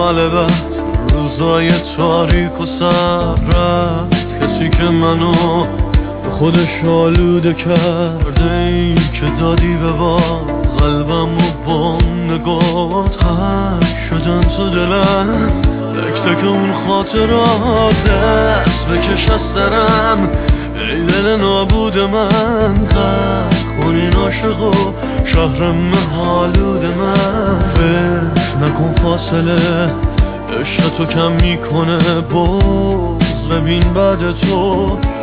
سال بعد روزای تاریک و سرد، کسی که منو به خودش آلوده کرده، این که دادی به بار قلبم و با نگاه تک شدن تو دلم، تک تک اون خاطرات دست بکش از سرم. ای دل نابود من خط کنین عاشق و شهر محالود من، فکر نکن فاصله عشق تو کم میکنه بغض، ببین بعد تو